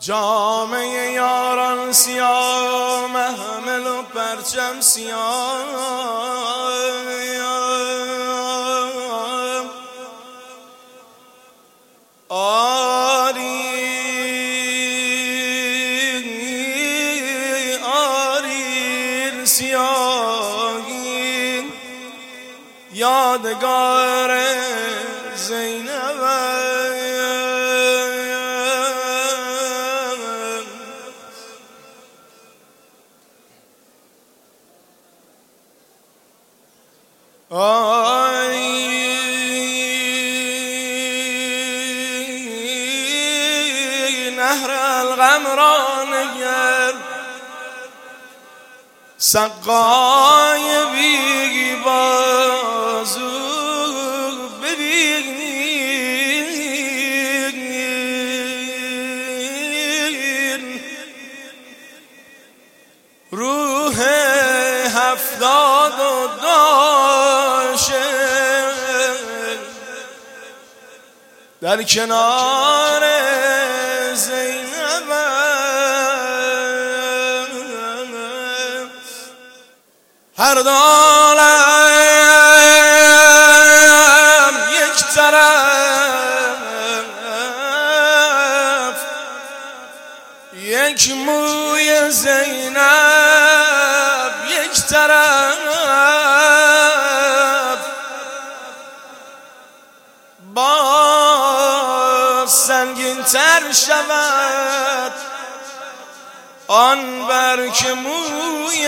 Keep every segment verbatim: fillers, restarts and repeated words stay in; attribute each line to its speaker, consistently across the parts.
Speaker 1: جامعه یاران سیاه، محمل و پرچم سیاه، آری آری سیاهی یادگار زینب. آی نهر الغم را نگر، سقای بی بازو ببین، روح هفتاد و داشه در کنار زینب، هر دو عالم یک طرف، یک موی زینب یک طرف، باز سنگین تر شود آن برگ موی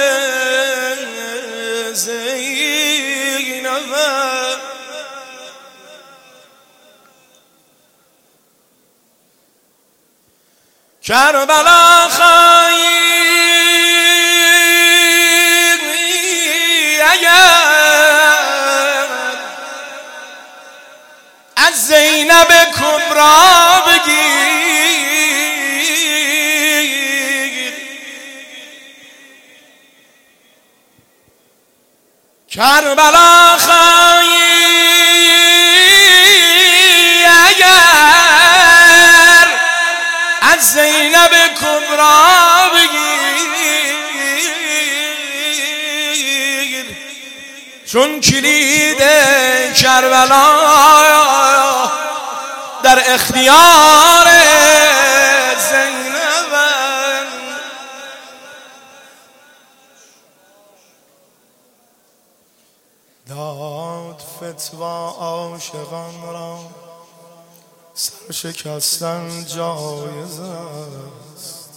Speaker 1: زینب. کربلا خواهی اگر از زینب کبرا بگیر، کربلا خواهی اگر از زینب کبرا بگیر، چون کلید کربلا در اختیار زینب. داد فتوا عاشقان را سر شکستن جایز است،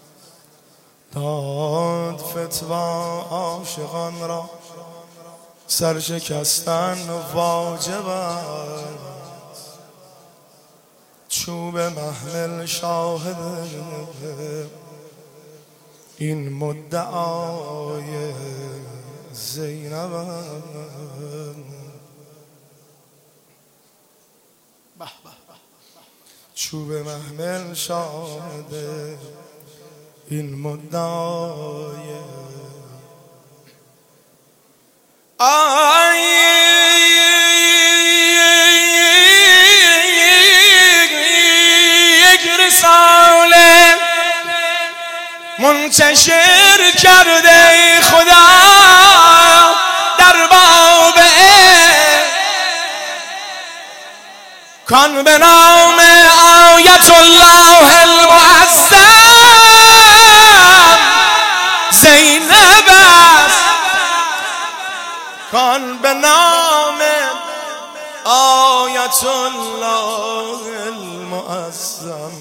Speaker 1: داد فتوا عاشقان را سر شکستن واجب است، چوب محمل شاهد این مدعای زینب. چوب محمل شاهد این مدعای. آی یک رساله منتشر کرده خدا در باب کان به نام آیت الله المعظم زینب است، کان به نام آیت الله المعظم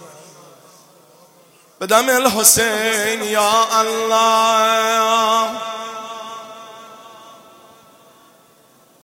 Speaker 1: بدم الحسین یا الله.